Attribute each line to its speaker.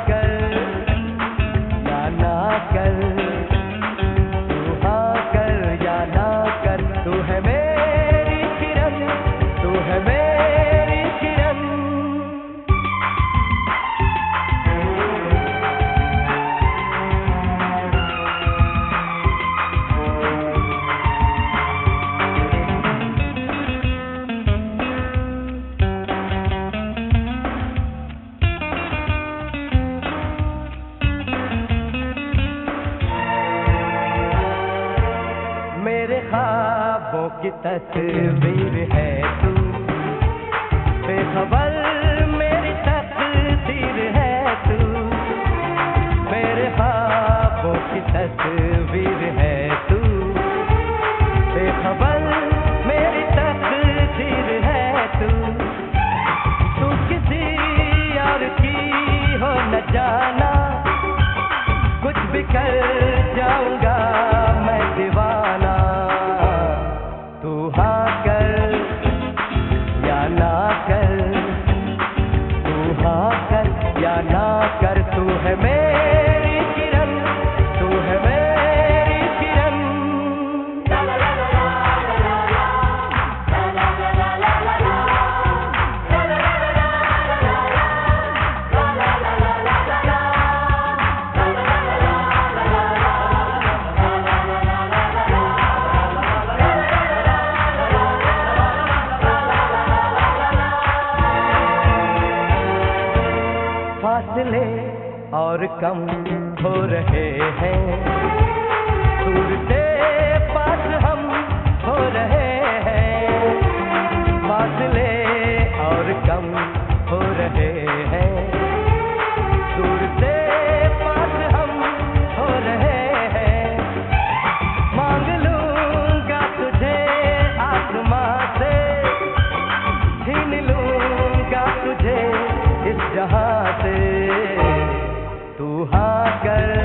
Speaker 1: कर या ना कर, तू हाँ कर या ना कर, तू है मेरी किरण, तू है मेरी किरण। मेरे ख्वाबों की तस्वीर है तू, बेखबर मेरी तकदीर है तू। मेरे ख्वाबों की तस्वीर है तू, बेखबर मेरी तकदीर है तू। तू किसी और की हो न जाना, कुछ भी कर जाऊंगा मैं दीवाना। तू हाँ कर या ना कर, तू हाँ कर या ना कर, तू है मेरी किरण, तू है मेरी किरण। फासले और कम हो रहे हैं, दूर से पास हम हो रहे हैं। फासले और कम हो रहे हैं, दूर से पास हम हो रहे हैं। मांग लूंगा तुझे आसमां से, छीन लूंगा तुझे इस जहां से। तू हाँ कर